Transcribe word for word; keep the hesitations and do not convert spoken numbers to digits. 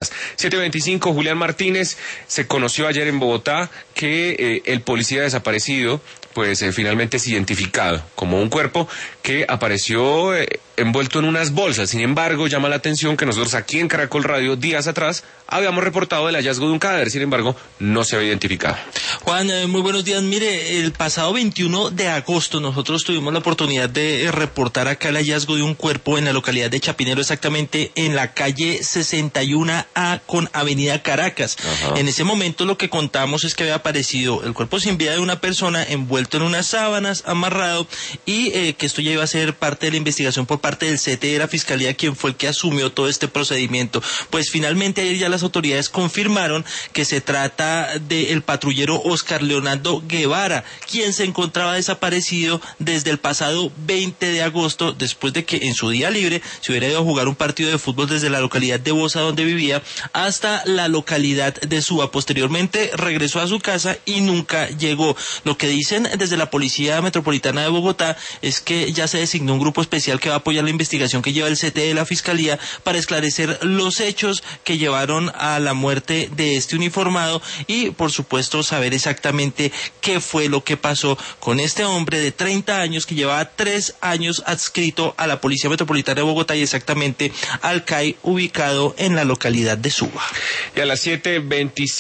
siete veinticinco, Julián Martínez, se conoció ayer en Bogotá que eh, el policía desaparecido, pues eh, finalmente es identificado como un cuerpo que apareció eh, envuelto en unas bolsas. Sin embargo, llama la atención que nosotros aquí en Caracol Radio, días atrás, habíamos reportado el hallazgo de un cadáver, sin embargo, no se había identificado. Juan, eh, muy buenos días. Mire, el pasado veintiuno de agosto nosotros tuvimos la oportunidad de eh, reportar acá el hallazgo de un cuerpo en la localidad de Chapinero, exactamente en la calle sesenta y uno A con Avenida Caracas. Ajá. En ese momento lo que contamos es que había aparecido el cuerpo sin vida de una persona envuelto en unas sábanas, amarrado, y eh, que esto ya iba a ser parte de la investigación por parte del C T de la Fiscalía, quien fue el que asumió todo este procedimiento. Pues finalmente ayer ya las autoridades confirmaron que se trata del patrullero Oscar Leonardo Guevara, quien se encontraba desaparecido desde el pasado veinte de agosto, después de que en su día libre se hubiera ido a jugar un partido de fútbol desde la localidad de Bosa, donde vivía, hasta la localidad de Suba. Posteriormente regresó a su casa y nunca llegó. Lo que dicen desde la Policía Metropolitana de Bogotá es que ya se designó un grupo especial que va a apoyar la investigación que lleva el C T de la Fiscalía para esclarecer los hechos que llevaron a la muerte de este uniformado y, por supuesto, saber exactamente qué fue lo que pasó con este hombre de treinta años que llevaba tres años adscrito a la Policía Metropolitana de Bogotá y exactamente al C A I ubicado en la localidad de Suba. Y a las siete veinticinco